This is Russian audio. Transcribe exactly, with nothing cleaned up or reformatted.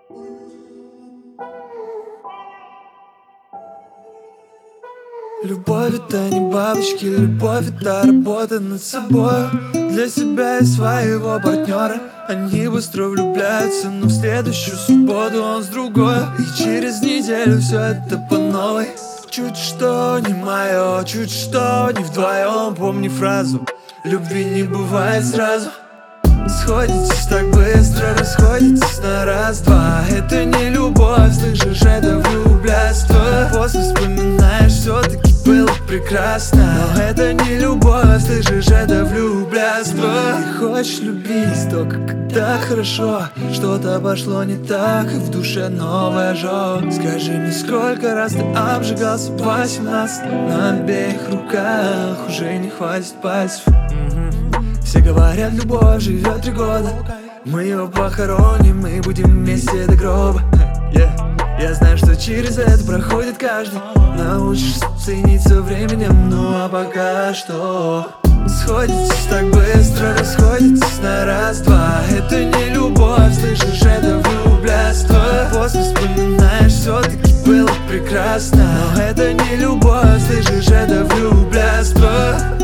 Любовь — это не бабочки, любовь — это работа над собой. Для себя и своего партнера они быстро влюбляются, но в следующую субботу он с другой. И через неделю все это по новой. Чуть что не мое, чуть что не вдвоем. Помни фразу: любви не бывает сразу. Сходитесь так быстро, расходитесь на раз-два. Это не любовь, слышишь, это влюбляйство. После вспоминаешь, все-таки было прекрасно. Но это не любовь, слышишь, это влюбляйство. Ты хочешь любить только когда хорошо. Что-то пошло не так, и в душе новый ожог. Скажи мне, сколько раз ты обжигался в восемнадцать? На обеих руках уже не хватит пальцев. Все говорят, любовь живет три года. Мы его похороним, мы будем вместе до гроба. yeah. Я знаю, что через это проходит каждый. Научишься ценить со временем, ну а пока что сходитесь так быстро, расходитесь на раз-два. Это не любовь, слышишь, это влюбляйство. После вспоминаешь, все-таки было прекрасно. Но это не любовь, слышишь, это влюбляйство.